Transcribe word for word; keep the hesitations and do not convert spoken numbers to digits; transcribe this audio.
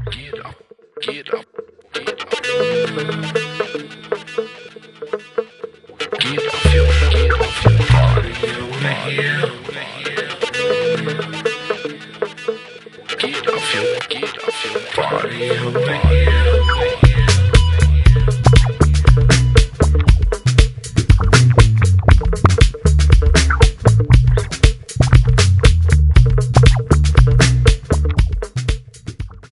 Get up, get up, get up. Get off your, get off your body over here. Get off your, get off your body over here.